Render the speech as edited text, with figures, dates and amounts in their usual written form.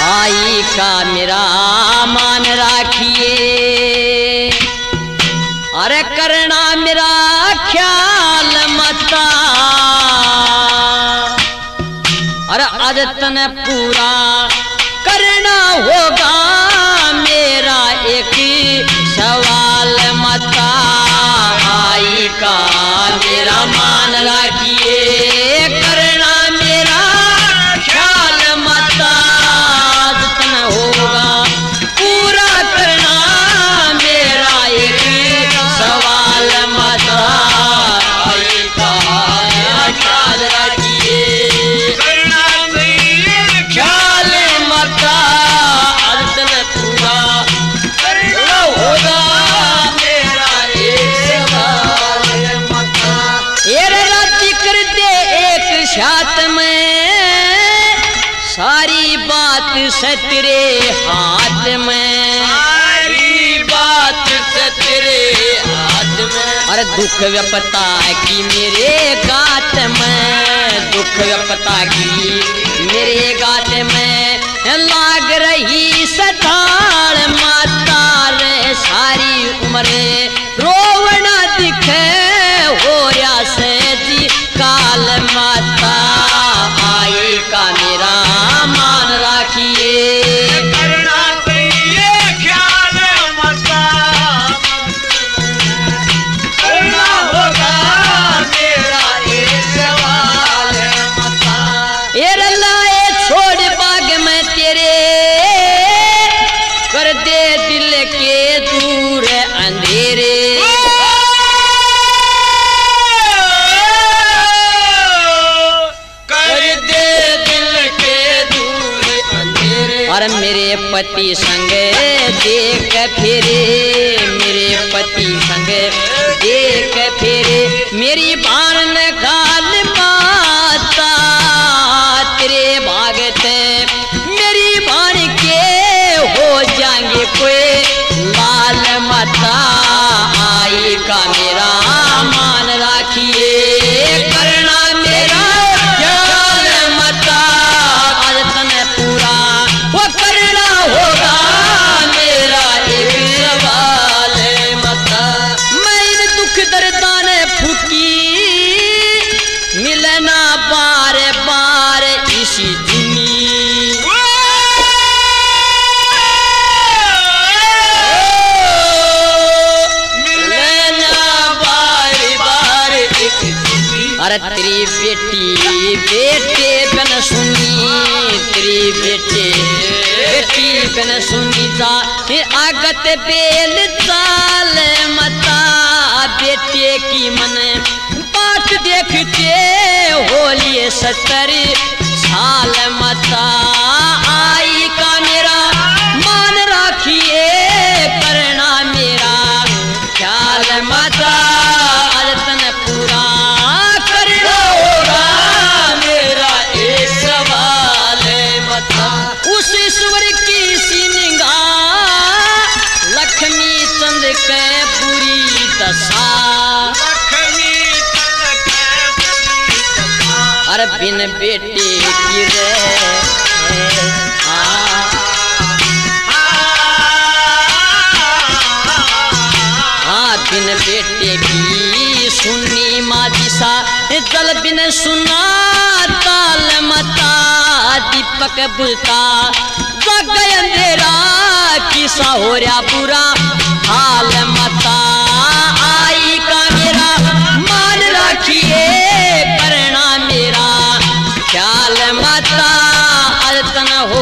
आई का मेरा मान राखिए, अरे करना मेरा ख्याल मता, अरे आज तने पूरा करना होगा मेरा एक सवाल मता। आई का मेरा मान राखिए, करना मेरा ख्याल मता, आज तने होगा पूरा करना मेरा एक सवाल मता। आई का मेरा ख्याल राखिए, ख्याल मता, आज तने पूरा करना होगा मेरा एक सवाल मता। ये राती कर दे एक साथ में, सारी बात से तेरे हाथ में, सारी बात से तेरे हाथ में। अरे दुख व्यपता की मेरे गात में, दुख व्यपता की मेरे गात में लाग रही सताल माता रे। सारी उम्र रोवना दिखे हो रहा से जी काल माता। आई का मेरा मान राखिए, करना चाहिए ख्याल मता, करना होगा मेरा एक सवाल मता। ये रल्लाए छोड़ बाग में तेरे, कर दे दिल के दूर अंधेरे। कर दे दिल के दूर अंधेरे। और मेरे पति संग देख फिरे, मेरे पति संग देख फिरे, मेरी बाण काल माता तेरे भागते मेरी बाण के हो जाएंगे कोई लाल माता। आई का मेरा मान राखिए, करना मेरा ख्याल मता, आज तने पूरा वो करना होगा मेरा एक सवाल मता। मैं इन दुख दर्दा ने फूकी मिलना बार बार इसी दुनी। अरे तेरी बेटी बेटे बन सुनी, तेरी बेटी बन सुनी जा आगत बेल चाल मता। बेटे की मन बात देखते होलिए 70 साल मता। आई का मेरा मान राखिए, करना मेरा ख्याल मता, आज तने पूरा करना होगा मेरा एक सवाल मता। उस ईश्वर की सी निगाह लक्ष्मी चंद के बुरी दशा, अरे बिन बेटे की रे बिन बेटे की सुनी माँ दिशा, जल बिन सुना ताल मता। दीपक बुझता जग अंधेरा, किसा हो रहा बुरा हाल मता। आई का मेरा मान राखिए, करना मेरा ख्याल मता, आज तन हो